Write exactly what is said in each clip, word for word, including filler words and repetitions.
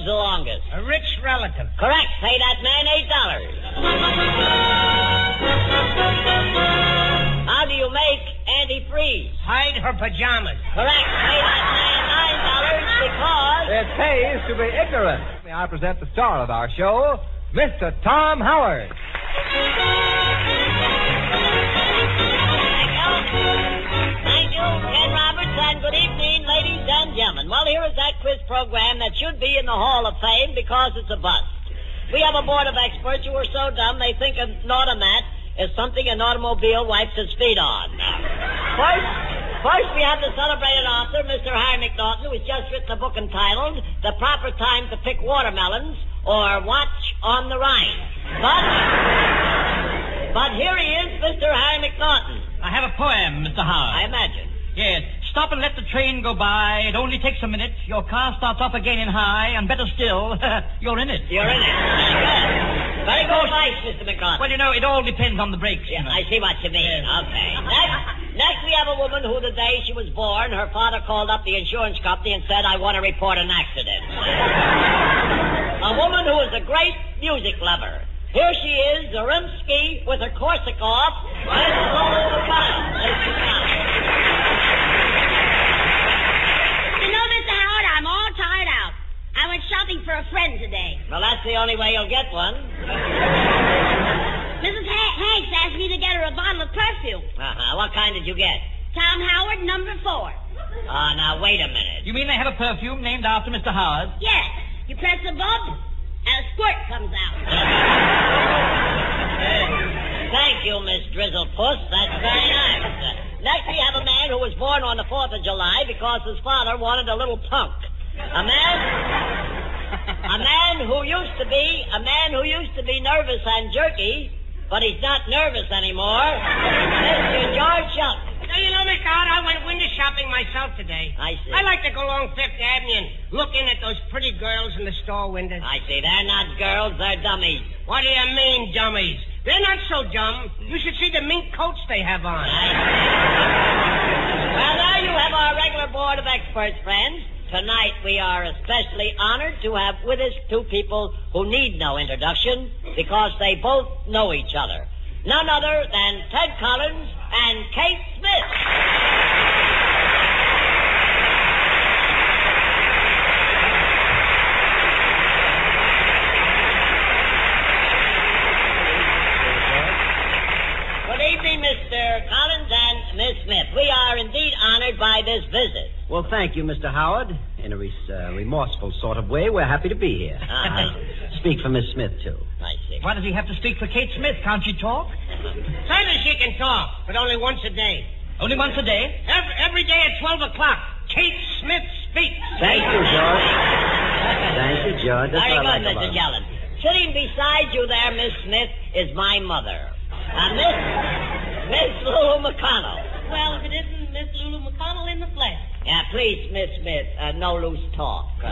the longest? A rich relative. Correct. Pay that man eight dollars. How do you make antifreeze? Hide her pajamas. Correct. Pay that man nine dollars because... It pays to be ignorant. May I present the star of our show, Mister Tom Howard. Thank you, Ken Roberts, and good evening, ladies and gentlemen. Well, here is that quiz program that should be in the Hall of Fame because it's a bust. We have a board of experts who are so dumb they think an automat is something an automobile wipes its feet on. First, first we have the celebrated author, Mister Harry McNaughton, who has just written a book entitled The Proper Time to Pick Watermelons or Watch on the Rhine. But, but here he is, Mister Harry McNaughton. I have a poem, Mister Howard. I imagine. Yes. Stop and let the train go by. It only takes a minute. Your car starts up again in high, and better still, you're in it. You're in it. Very good. Very good advice, Mister McNaughton. Well, you know, it all depends on the brakes. Yeah, you know. I see what you mean. Okay. Next, next we have a woman who the day she was born, her father called up the insurance company and said, I want to report an accident. A woman who is a great music lover. Here she is, Zarinsky, with her corset off. Miss Lulu McConnell. You know, Mister Howard, I'm all tired out. I went shopping for a friend today. Well, that's the only way you'll get one. Missus Ha- Hanks asked me to get her a bottle of perfume. Uh-huh. What kind did you get? Tom Howard, number four. Ah, uh, now, wait a minute. You mean they have a perfume named after Mister Howard? Yes. You press the bulb, and a squirt comes out. Thank you, Miss Drizzlepuss. That's very nice. Next, we have a man who was born on the fourth of July because his father wanted a little punk. A man... A man who used to be... A man who used to be nervous and jerky, but he's not nervous anymore. Mister George Shelton. Now, you know, Mister Howard, I went window shopping myself today. I see. I like to go along Fifth Avenue and look in at those pretty girls in the store windows. I see. They're not girls, they're dummies. What do you mean, dummies? They're not so dumb. You should see the mink coats they have on. Well, now you have our regular board of experts, friends. Tonight we are especially honored to have with us two people who need no introduction because they both know each other. None other than Ted Collins and Kate Smith. Good evening, Mister Collins and Miss Smith. We are indeed honored by this visit. Well, thank you, Mister Howard. In a re- uh, remorseful sort of way, we're happy to be here. Uh-huh. Speak for Miss Smith, too. I see. Why does he have to speak for Kate Smith? Can't she talk? Certainly she can talk, but only once a day. Only once a day? Every, every day at twelve o'clock, Kate Smith speaks. Thank you, George. Thank you, George. That's Very what I good, like Mister about it. Gellin. Sitting beside you there, Miss Smith, is my mother. Uh, Miss... Miss Lulu McConnell. Well, if it isn't Miss Lulu McConnell in the flesh. Yeah, please, Miss Smith, uh, no loose talk. Uh,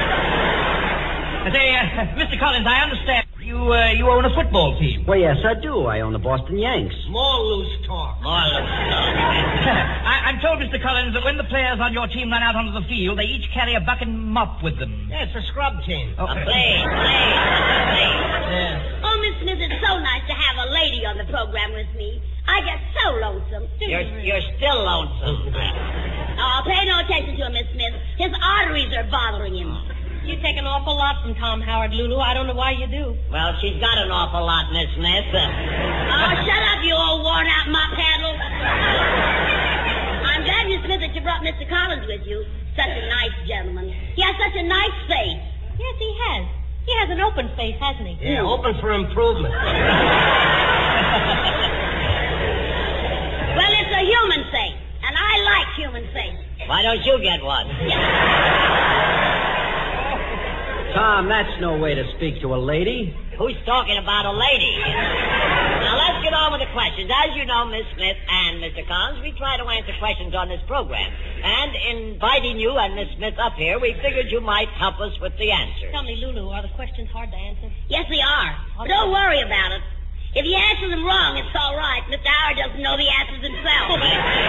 Say, uh, Mister Collins, I understand you uh, you own a football team. Well, yes, I do. I own the Boston Yanks. More loose talk. more loose talk. I, I'm told, Mister Collins, that when the players on your team run out onto the field, they each carry a bucket and mop with them. Yeah, it's a scrub team. Oh. Uh, please, please, please. Yeah. Oh, Miss Smith, it's so nice to have a lady on the program with me. I get so lonesome. You're, you're still lonesome. Oh, pay no attention to him, Miss Smith. His arteries are bothering him. You take an awful lot from Tom Howard, Lulu. I don't know why you do. Well, she's got an awful lot, Miss Smith. Uh, Oh, shut up, you old worn-out mop handle. I'm glad, Miss Smith, that you brought Mister Collins with you. Such a nice gentleman. He has such a nice face. Yes, he has. He has an open face, hasn't he? Yeah, open for improvement. Well, it's a human face, and I like human face. why don't you get one? Tom, that's no way to speak to a lady. Who's talking about a lady? Now, let's get on with the questions. As you know, Miss Smith and Mister Collins, we try to answer questions on this program. And in inviting you and Miss Smith up here, we figured you might help us with the answers. Tell me, Lulu, are the questions hard to answer? Yes, they are. But don't worry about it. If you answer them wrong, it's all right. Mister Howard doesn't know the answers himself.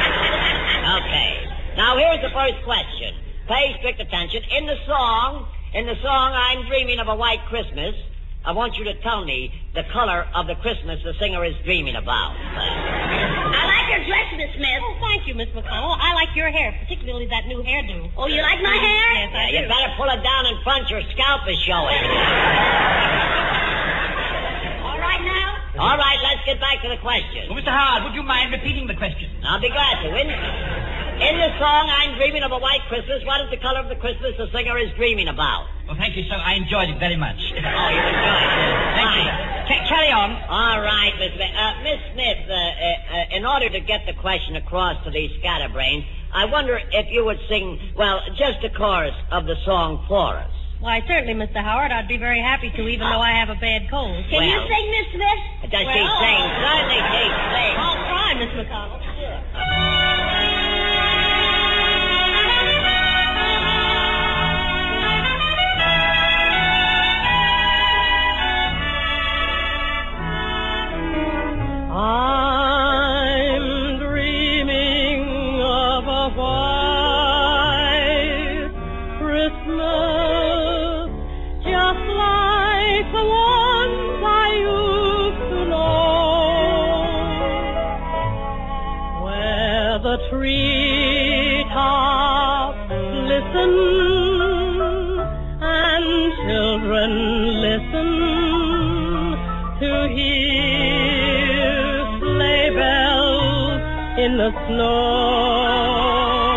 Okay. Now, here's the first question. Pay strict attention. In the song, In the song I'm Dreaming of a White Christmas, I want you to tell me the color of the Christmas the singer is dreaming about. I like your dress, Miss Smith. Oh, thank you, Miss McConnell. I like your hair, particularly that new hairdo. Oh, you like my hair? Yes, I Yeah, do. you better pull it down in front. Your scalp is showing. All right now? All right, let's get back to the question. Well, Mister Howard, would you mind repeating the question? I'll be glad to. In, in the song I'm Dreaming of a White Christmas, what is the color of the Christmas the singer is dreaming about? Well, thank you, sir. I enjoyed it very much. Oh, you enjoyed it. Thank you. Fine. Ca- carry on. All right, Miss Smith. Uh, Miss Smith, uh, uh, uh, in order to get the question across to these scatterbrains, I wonder if you would sing, well, just a chorus of the song for us. Why, certainly, Mister Howard. I'd be very happy to, even though I have a bad cold. Can you Well- sing, Miss Smith? Does she Well- sing? Certainly she sings. I'll try, Miss McConnell. I'm dreaming of a white Christmas, just like the ones I used to know, where the treetops listen and children listen to hear sleigh bells in the snow.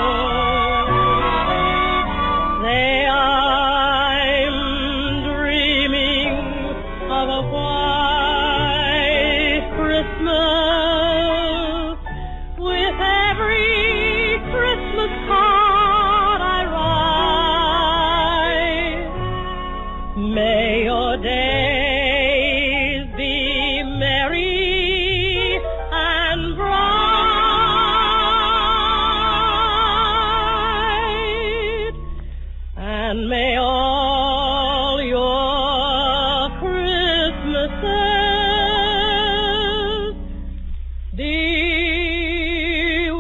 Say I'm dreaming of a white Christmas with every Christmas card I write. May your days be merry and bright, and may all your Christmases be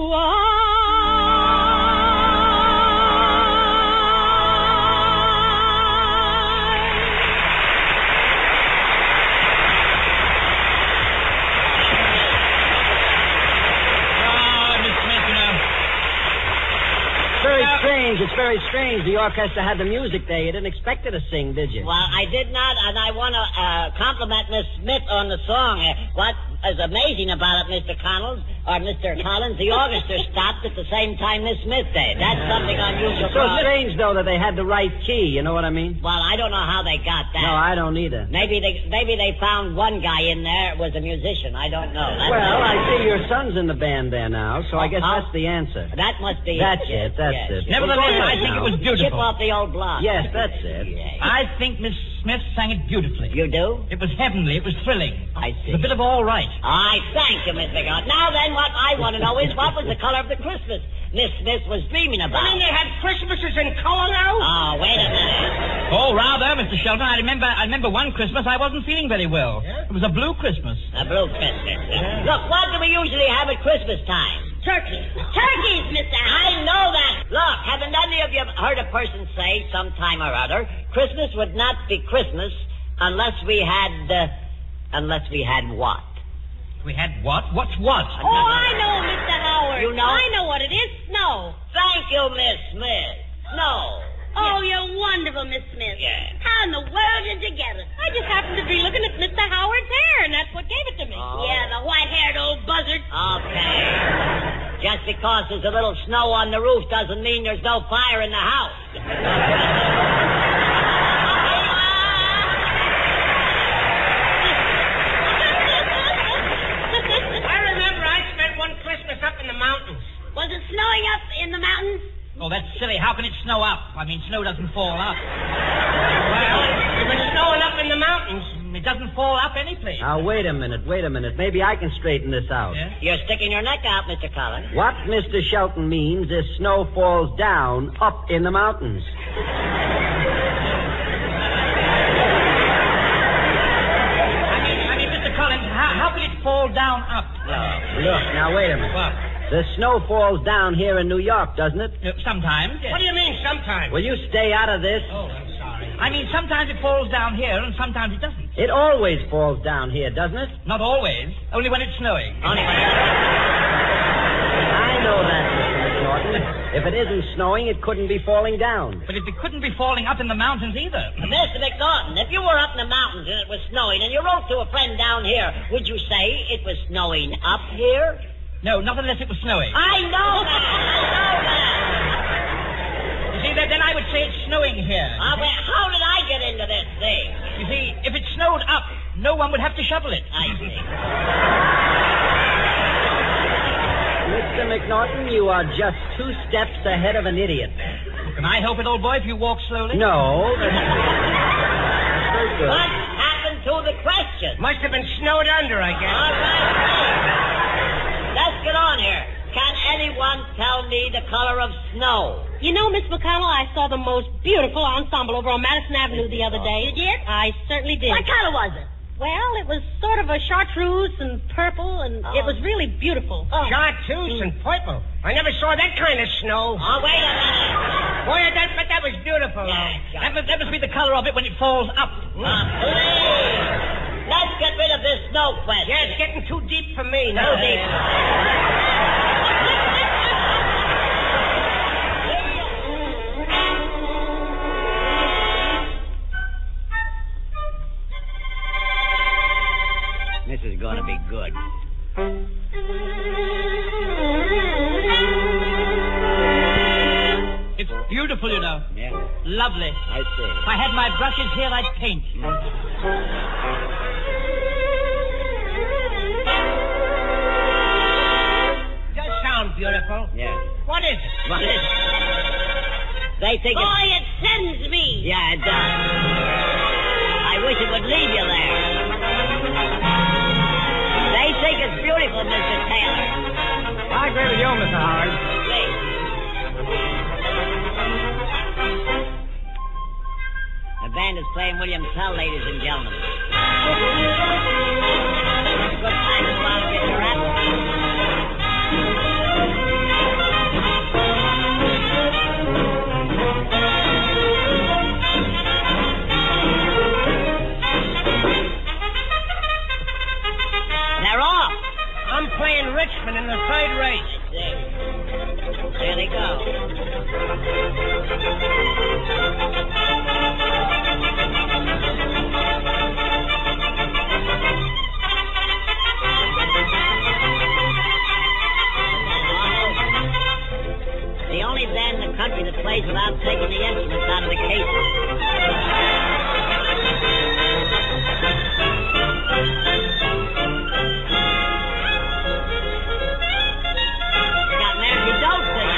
Ah, Miss Smith, you know. Very strange. It's very strange. The orchestra had the music there. You didn't expect her to sing, did you? Well, I did not, and I want to uh, compliment Miss Smith on the song. Uh, what is amazing about it, Mister Connells, or Mister Collins, the orchestra stopped at the same time Miss Smith did. That's something unusual. It's so for- strange, though, that they had the right key. You know what I mean? Well, I don't know how they got that. No, I don't either. Maybe they maybe they found one guy in there was a musician. I don't know. That's Well, I see your son's in the band there now, so I guess Uh-huh. that's the answer. That must be That's it. it, that's yes, it. yes. Nevertheless, Well, go I ahead think now. it was Chip beautiful. off the old block. Yes, that's it. Yeah. I think Miss Smith sang it beautifully. You do? It was heavenly. It was thrilling. I see. It was a bit of all right. I thank you, Mister God. Now then, what I want to know is what was the color of the Christmas Miss Smith was dreaming about? I mean, they had Christmases in color now? Oh, wait a minute. Oh, rather, Mister Shelton. I remember I remember one Christmas I wasn't feeling very well. Yeah? It was a blue Christmas. A blue Christmas. Look, what do we usually have at Christmas time? Turkey. Turkeys, Mister I know that. Look, haven't any of you heard a person say sometime or other, Christmas would not be Christmas unless we had, uh, unless we had what? We had what? What's what? Oh, I know, Mister Howard. You know? I know what it is. Snow. Thank you, Miss Smith. No. Oh, you're wonderful, Miss Smith. Yeah. How in the world did you get it? I just happened to be looking at Mister Howard's hair, and that's what gave it to me. Oh. Yeah, the white-haired old buzzard. Okay. Just because there's a little snow on the roof doesn't mean there's no fire in the house. I remember I spent one Christmas up in the mountains. Was it snowing up in the mountains? Oh, that's silly. How can it snow up? I mean, snow doesn't fall up. Well, it was snowing up in the mountains. Mm, It doesn't fall up any place. Now, wait a minute, wait a minute. Maybe I can straighten this out. Yeah? You're sticking your neck out, Mister Collins. What Mister Shelton means is snow falls down up in the mountains. I mean, I mean, Mister Collins, how, how can it fall down up? Look, now, wait a minute. What? The snow falls down here in New York, doesn't it? Uh, sometimes, yes. What do you mean, sometimes? Will you stay out of this? Oh, I'm sorry. sorry. I mean, sometimes it falls down here and sometimes it doesn't. It always falls down here, doesn't it? Not always. Only when it's snowing. Only when I know that, Mister McNaughton. If it isn't snowing, it couldn't be falling down. But it couldn't be falling up in the mountains either. Mister McNaughton, if you were up in the mountains and it was snowing and you wrote to a friend down here, would you say it was snowing up here? No, not unless it was snowing. I know that. I know that. You see, then, then I would say it's snowing here. Uh, well, how did I get into this thing? You see, if it snowed up, no one would have to shovel it. I see. Mister McNaughton, you are just two steps ahead of an idiot. Can I help it, old boy, if you walk slowly? No. Very good. What happened to the question? Must have been snowed under, I guess. All right. Let's get on here. Can anyone tell me the color of snow? You know, Miss McConnell, I saw the most beautiful ensemble over on Madison Avenue the other day. You did? I certainly did. What color was it? Well, it was sort of a chartreuse and purple, and Oh. it was really beautiful. Chartreuse and purple. I never saw that kind of snow. Oh, wait a minute. Boy, that, but that was beautiful. Yeah, yeah. That must, that must be the color of it when it falls up. Uh, please. Let's get rid of this snow question. Yeah, it's getting too deep for me now. Too deep. This is going to be good. It's beautiful, you know. Yeah, Lovely. I see. If I had my brushes here, I'd paint. Does sound beautiful. Yeah. What is it? What is it? They think Boy, it's... it sends me. Yeah, it does. I wish it would leave you there. They think it's beautiful, Mister Taylor. I agree with you, Mister Howard. Please. The band is playing William Tell, ladies and gentlemen. Good time to go out and get your apple. They're off. I'm playing Richmond in the third race. There they go. The only band in the country that plays without taking the instruments out of the cases. Got Nancy Dopes in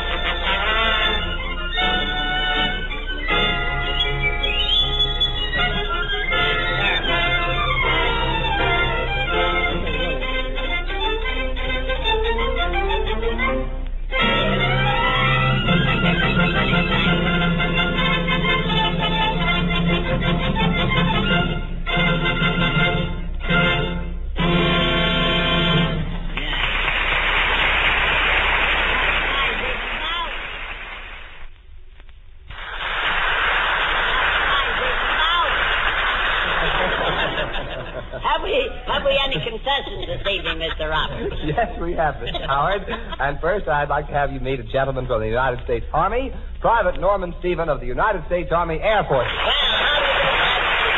Have we have we any contestants this evening, Mister Roberts? Yes, we have, Mister Howard. And first, I'd like to have you meet a gentleman from the United States Army, Private Norman Stephen of the United States Army Air Force. Well, how do you do that?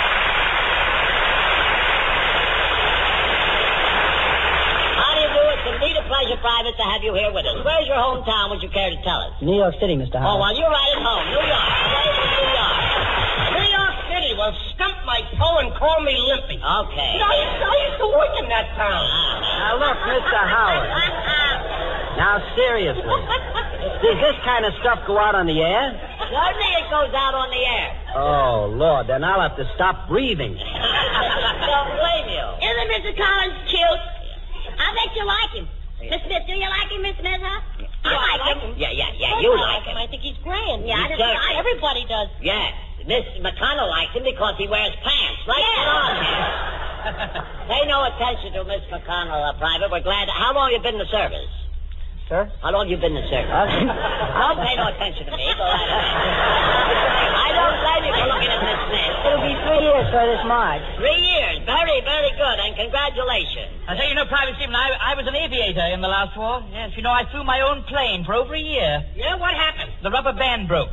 How do you do? It's indeed a pleasure, Private, to have you here with us. Where's your hometown? Would you care to tell us? New York City, Mister Oh, Howard. well, you're right at home. New York. Right in New York. New York City will stump my toe and call me Limpy. Okay. You know, I used, to, I used to work in that town. Now, look, Mister Howard. Now, seriously. Does this kind of stuff go out on the air? Certainly it goes out on the air. Oh, Lord, then I'll have to stop breathing. Don't blame you. Isn't Mister Collins cute? I bet you like him. Miss Smith, do you like him, Miss Smith, huh? I like him. Yeah, yeah, yeah, you like him. I think he's grand. Yeah, I You just don't. like him. Everybody does. Yes. Miss McConnell likes him because he wears pants. Right Yeah. on here. Pay no attention to Miss McConnell, uh, Private. We're glad. How long have you been in the service? Sir? How long have you been in the service? Don't pay no attention to me. Go right ahead. I don't blame you for looking at Miss Smith. It'll be three years for this March. Three years. Very, very good, and congratulations. I say, you know, Private Stephen, I, I was an aviator in the last war. Yes, you know, I flew my own plane for over a year. Yeah, what happened? The rubber band broke.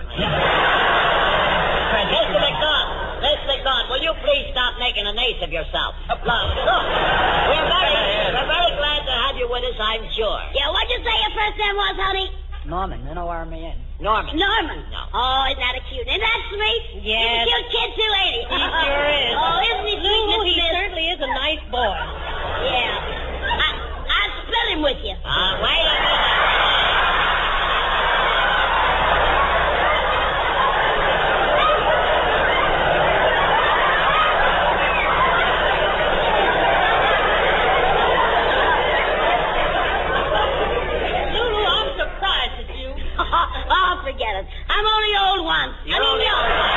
Mister McDonald, Miss McDonald, will you please stop making an ace of yourself? Look, look, we're very, we're very glad to have you with us, I'm sure. Yeah, what'd you say your first name was, honey? Norman, N O R M A N. Norman. Norman. No. Oh, isn't that a cute? Isn't that sweet? Yes. He's a cute kid, too, ain't he? He sure is. Oh, isn't he sweet, Lulu, Miss he Smith? certainly is a nice boy. Yeah. I, I'll spell him with you. Uh, wait a minute. Lulu, I'm surprised at you. Oh, forget it. I'm only old once. You're I mean, only young. old.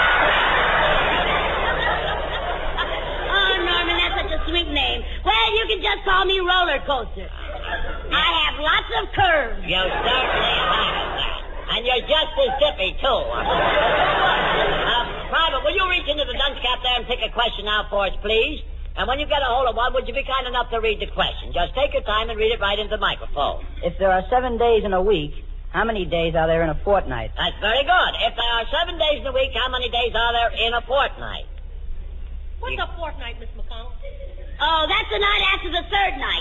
Oh, Norman, that's such a sweet name. Well, you can just call me Roller Coaster. I have lots of curves. You certainly have that. And you're just as dippy, too. uh, Private, will you reach into the dunce cap there and pick a question out for us, please? And when you get a hold of one, would you be kind enough to read the question? Just take your time and read it right into the microphone. If there are seven days in a week, how many days are there in a fortnight? That's very good. If there are seven days in a week, how many days are there in a fortnight? What's a fortnight, Miss McConnell? Oh, that's the night after the third night.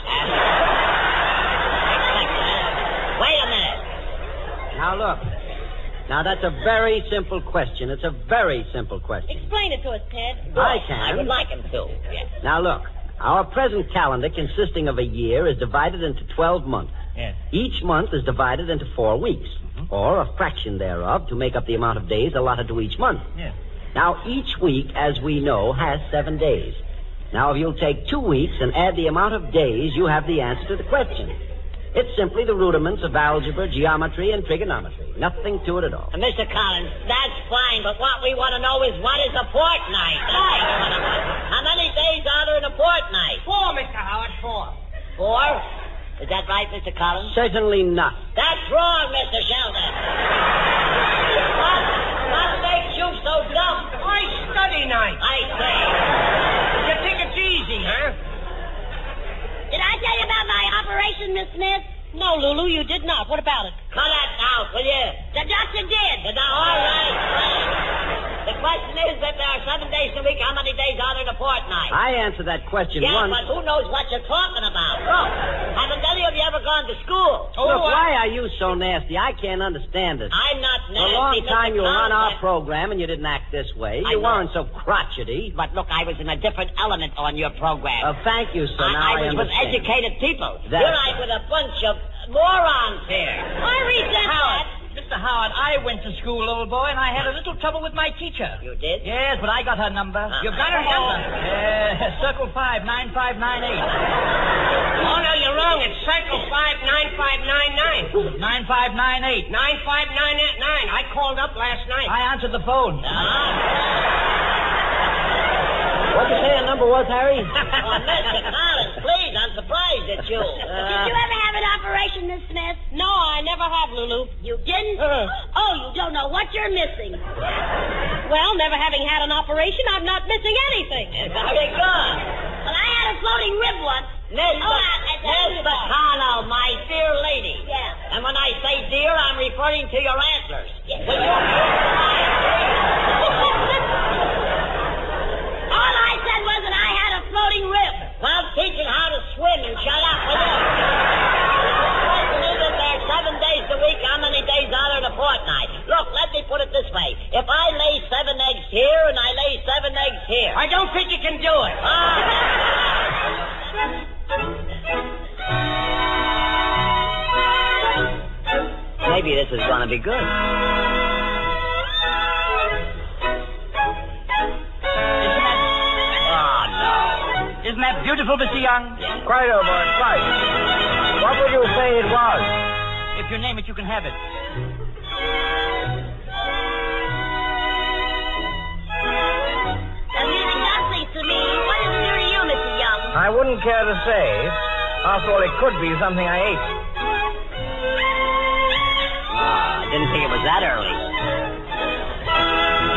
Wait a minute. Now, look. Now, that's a very simple question. It's a very simple question. Explain it to us, Ted. I can. I would like him to. Yes. Now, look. Our present calendar, consisting of a year, is divided into twelve months. Yes. Each month is divided into four weeks, Mm-hmm. or a fraction thereof, to make up the amount of days allotted to each month. Yes. Now, each week, as we know, has seven days. Now, if you'll take two weeks and add the amount of days, you have the answer to the question. It's simply the rudiments of algebra, geometry, and trigonometry. Nothing to it at all. Uh, Mister Collins, that's fine, but what we want to know is what is a fortnight? That's what we want to know. How many days are there in a fortnight? Four, Mister Howard, four. Four? Is that right, Mister Collins? Certainly not. That's wrong, Mister Sheldon. What, what makes you so dumb? Why study night? I say. You think it's easy, huh? Did I tell you about my operation, Miss Smith? No, Lulu, you did not. What about it? Cut that out, will you? The doctor did. Now, all right, right. The question is that there are seven days a week. How many days are there in a fortnight? I answered that question Yeah, once. but who knows what you're talking about? Look, haven't any of you ever gone to school? Look, why are you so nasty? I can't understand it. I'm not For nasty. a long Mister time you were on our Collins. program and you didn't act this way. I You know. weren't so crotchety. But look, I was in a different element on your program. Uh, thank you, sir. Now I, I I was with understand. educated people. That's You're like with a bunch of morons here. I resent Howard, that. Mister Howard, I went to school, old boy, and I had a little trouble with my teacher. You did? Yes, but I got her number. You got her number? Yeah, circle five, nine five nine eight. Oh, no, you're wrong. It's circle five nine five nine nine. Nine five nine eight. Nine five nine eight nine. I called up last night. I answered the phone. What'd you say her number was, Harry? Oh, Mister Collins, please, I'm surprised at you. Did you ever have an operation, Miss Smith? No, I never have, Lulu. You didn't? Uh-uh. Oh, you don't know what you're missing. Well, never having had an operation, I'm not missing anything. Very good. Well, I had a floating rib once. Miss Oh, I- I- Miss McConnell, my dear lady. Yeah. And when I say dear, I'm referring to your antlers. Yeah. Will you... All I said was that I had a floating rib. Well, teach it how to swim and shut up, will you? The question is that there are seven days a week. How many days are there in a fortnight? Look, let me put it this way. If I lay seven eggs here and I lay seven eggs here... I don't think you can do it. Maybe this is going to be good. Oh, no. Isn't that beautiful, Mister Young? Quite, old boy, quite. What would you say it was? If you name it, you can have it. The music does things to me. What does it do to you, Mister Young? I wouldn't care to say. After all, it could be something I ate. Ah, I didn't think it was that early.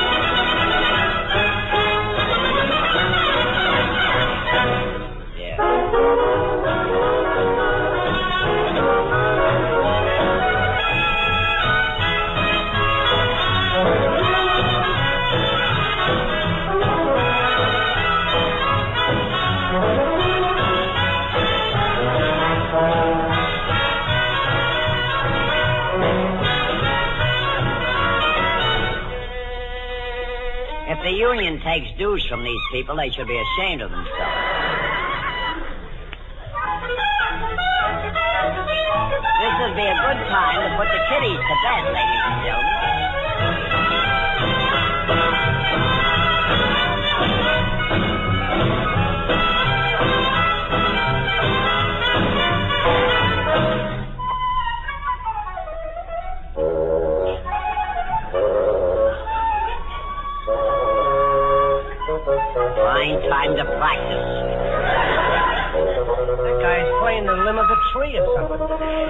the union takes dues from these people, they should be ashamed of themselves. This would be a good time to put the kiddies to bed, ladies and gentlemen. Fine time to practice. That guy's playing the limb of a tree or something.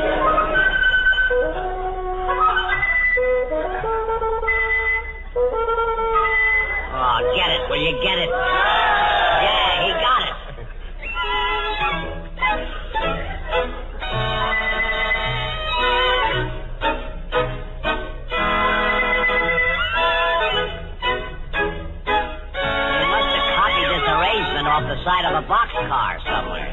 Oh, get it. Will you get it? Yeah, he got it. He must have copied this arrangement off the side of a boxcar somewhere.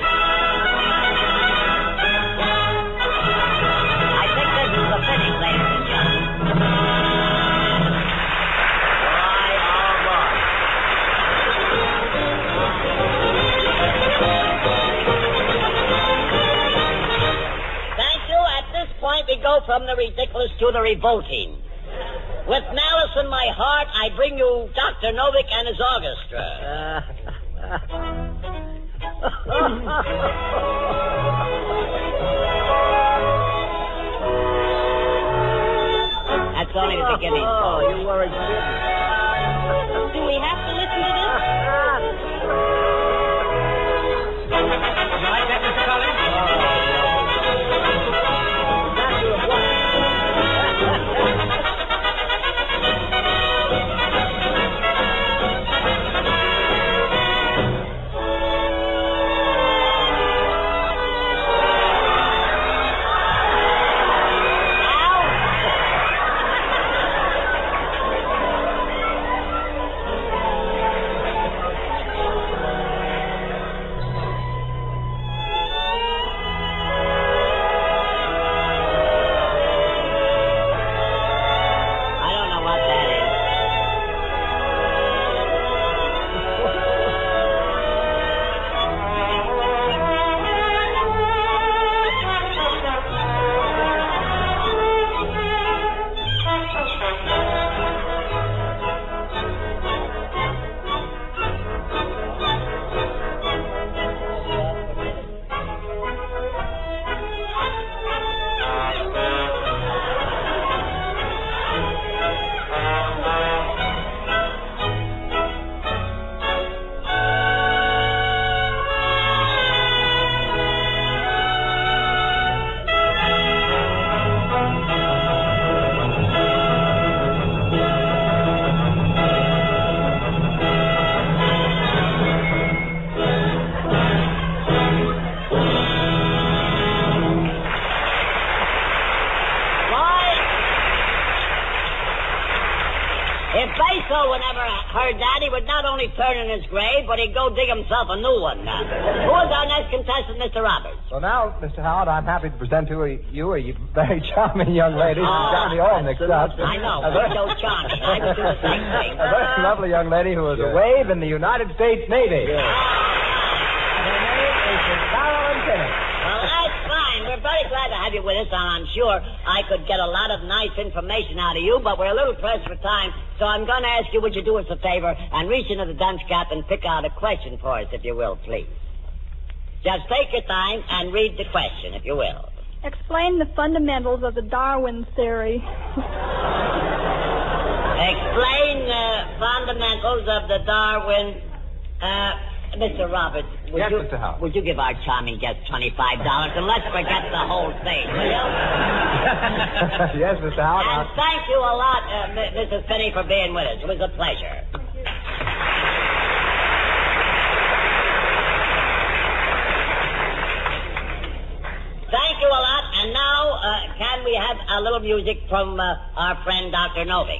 I think this is the finish, ladies and gentlemen. Why, oh boy. Thank you. At this point, we go from the ridiculous to the revolting. With malice in my heart, I bring you Doctor Novick and his orchestra. That's only the beginning. Oh, you weren't kidding. Do we have to listen to this? You like that, Mister Collins? I don't know what that is. If Baso would ever heard that, he would not only turn in his grave, but he'd go dig himself a new one now. Who is our next contestant, Mister Roberts? So now, Mister Howard, I'm happy to present to you a very charming young lady who's got me all mixed up. I know, A but very- so charming. I would do the same thing. A very lovely young lady who is a wave in the United States Navy. Her name is Miss Carolyn Pinnock. Well, that's fine. We're very glad to have you with us, and I'm sure I could get a lot of nice information out of you, but we're a little pressed for time, so I'm going to ask you, would you do us a favor and reach into the dunce cap and pick out a question for us, if you will, please. Just take your time and read the question, if you will. Explain the fundamentals of the Darwin theory. Explain the fundamentals of the Darwin... Uh, Mister Roberts, would Yes, you, Mister Howard. would you give our charming guest twenty-five dollars, and let's forget the whole thing, will you? Yes, Mister Howard. And I'll- thank you a lot, uh, M- Missus Finney, for being with us. It was a pleasure. Thank you a lot. And now, uh, can we have a little music from uh, our friend Doctor Novick?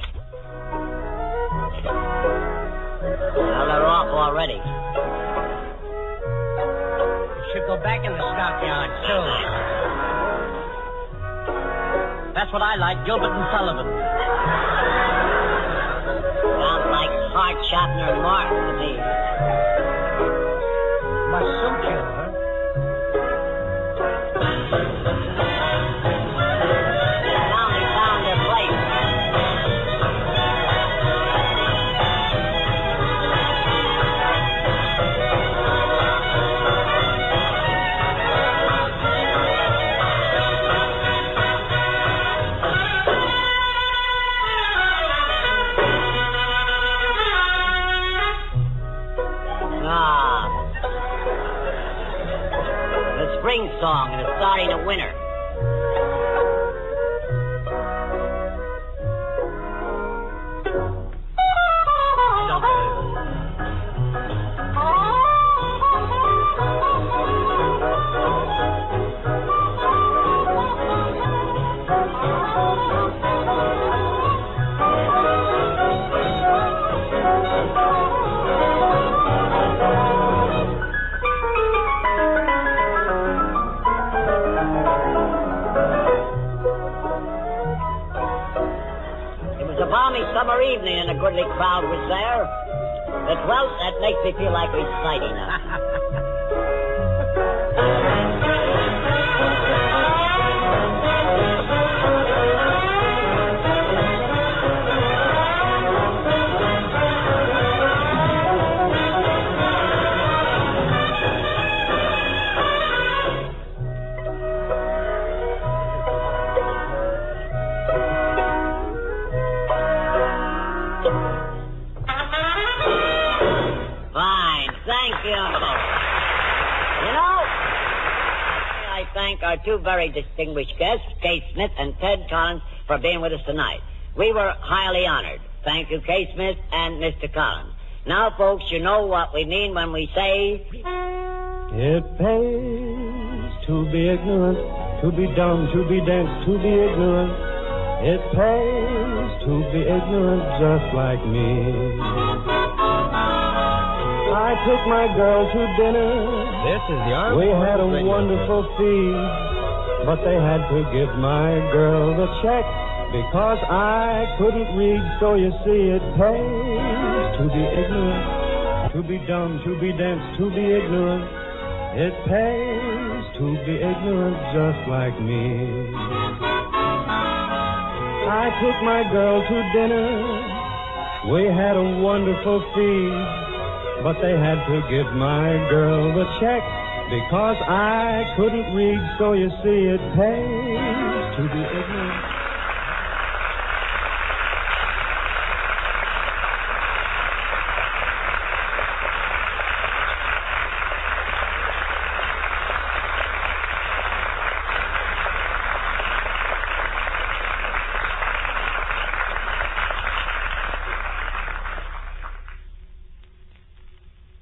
Well, they're off already. You should go back in the stockyard, soon. That's what I like, Gilbert and Sullivan. Sounds like Hart, Schaffner, and Martin to me. Must suit you, huh? Now they found their place. Ah. The spring song, and it's starting to winter. Balmy summer evening and a goodly crowd was there. But, well, that makes me feel like reciting now. Our two very distinguished guests, Kay Smith and Ted Collins, for being with us tonight. We were highly honored. Thank you, Kay Smith and Mister Collins. Now, folks, you know what we mean when we say... It pays to be ignorant, to be dumb, to be dense, to be ignorant. It pays to be ignorant just like me. I took my girl to dinner. This is the Armed We had a Forces Radio wonderful feed, but they had to give my girl the check because I couldn't read, so you see it pays to be ignorant, to be dumb, to be dense, to be ignorant. It pays to be ignorant just like me. I took my girl to dinner. We had a wonderful feed, but they had to give my girl the check because I couldn't read, so you see it pays to be ignorant.